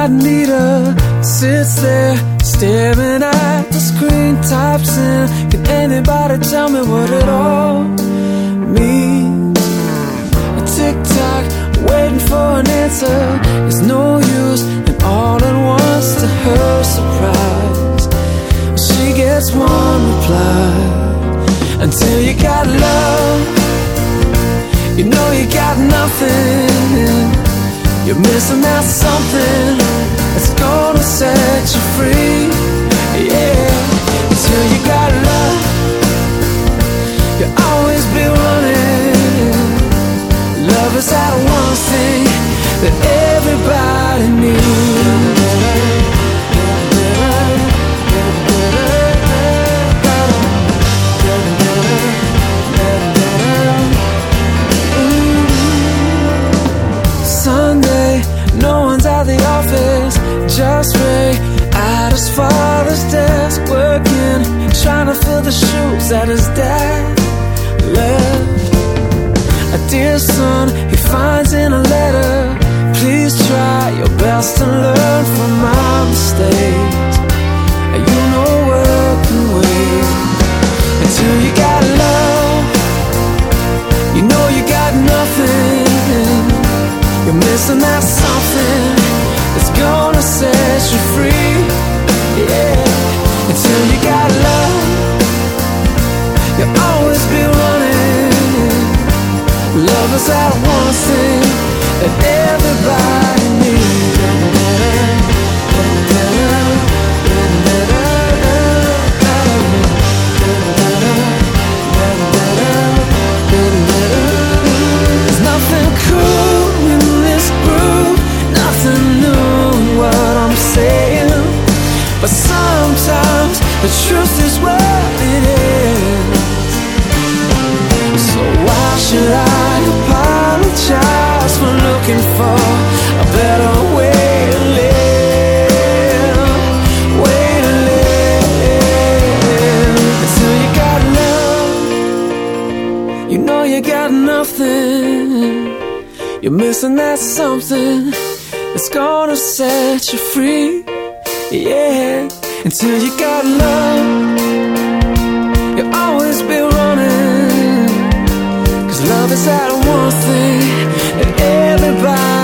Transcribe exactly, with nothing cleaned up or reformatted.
night Anita sits there staring at the screen, types in, can anybody tell me what it all means? A tick-tock, waiting for an answer is no use, and all at once to her surprise, she gets one reply. Until you got love, you know you got nothing. You're missing that something that's gonna set you free. Yeah, until you got love, you'll always be running. Love is that one thing that everybody needs. Just Ray at his father's desk, working, trying to fill the shoes that his dad left. A dear son, he finds in a letter, please try your best to learn from my mistakes. You know work can wait until you got love. You know you got nothing. You're missing that something that's gonna set you free. Yeah, until you got love, you'll always be running. Love is that one thing that everybody needs. There's nothing cool in this groove, nothing new in what I'm saying, but sometimes the truth is what it is. So why should I apologize for looking for a better way to live, way to live? Until you got love, you know you got nothing. You're missing that something it's gonna set you free. Yeah, until you got love, you'll always be running. Cause love is that one thing that everybody